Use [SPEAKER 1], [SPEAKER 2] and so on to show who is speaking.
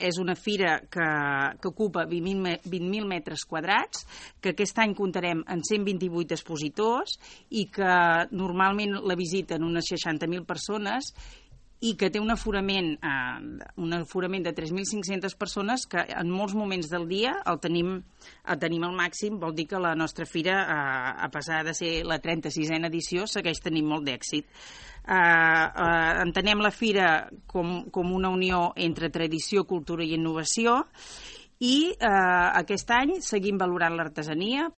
[SPEAKER 1] és una fira que ocupa 20.000 metres quadrats, que aquest any comptarem en 128 expositors i que normalment la visiten unes 60.000 persones i que té un aforament de 3.500 persones que en molts moments del dia el tenim al màxim. Vol dir que la nostra fira, a pesar de ser la 36a edició, segueix tenint molt d'èxit. Entenem la fira com una unió entre tradició, cultura i innovació, i aquest any seguim valorant l'artesania